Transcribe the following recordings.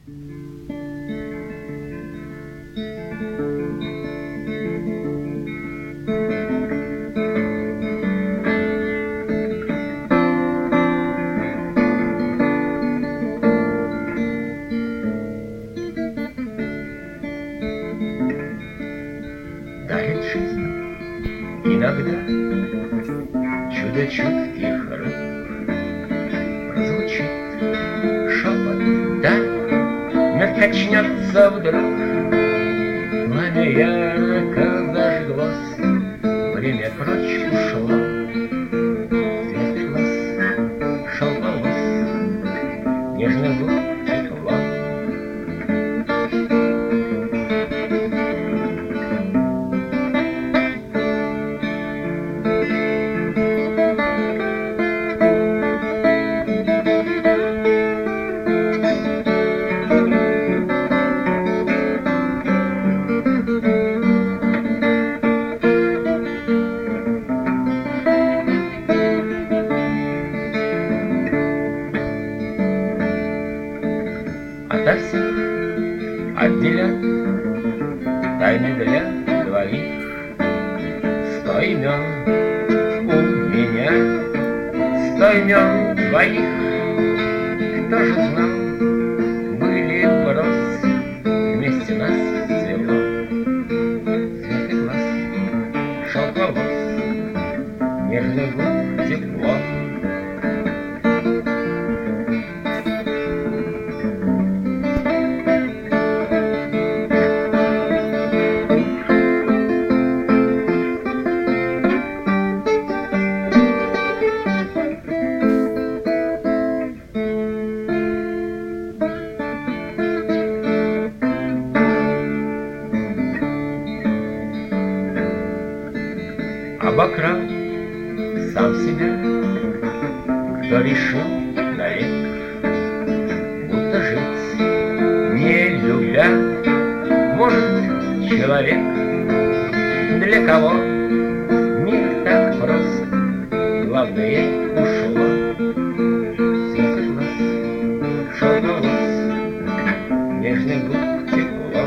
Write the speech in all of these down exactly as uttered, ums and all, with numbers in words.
Дарит жизнь иногда чудо чутких рук. Прозвучит шепот, да, мир качнется вдруг. Пламя ярко зажглось, время прочь ушло. Светлый глаз, шел волос, нежный губ текло. Ото всех отделят тайны для двоих. Сто имен у меня, сто имен твоих. Кто же знал, были брос, вместе нас свело. Светлый глаз, шелк волос, нежный губ, тепло. Обокрал сам себя, кто решил навек, будто жить не любя может человек. Для кого мир так прост, главное ушло. Светлый глаз, шелк волос, нежный губ, тепло.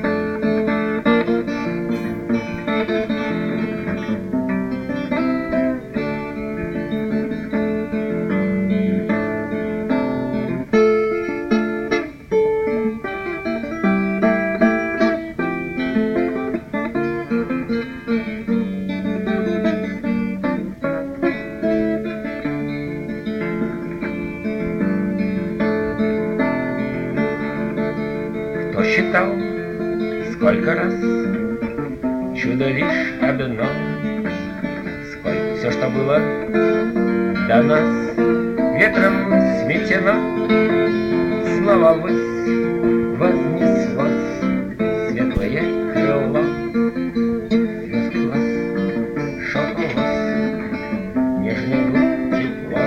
Кто считал, сколько раз чудо лишь одно, сколько все, что было до нас, ветром сметено, снова ввысь вознеслось светлое крыло. Светлый глаз, шелк волос, нежный губ, тепло.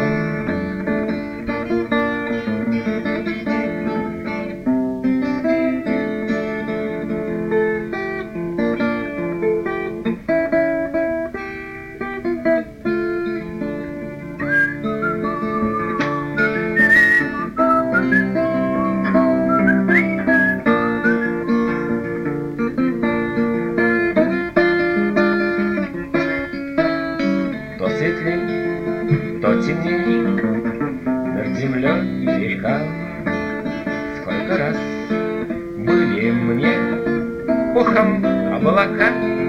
То светлей, то темней, над землей и река. Сколько раз были мне пухом облака.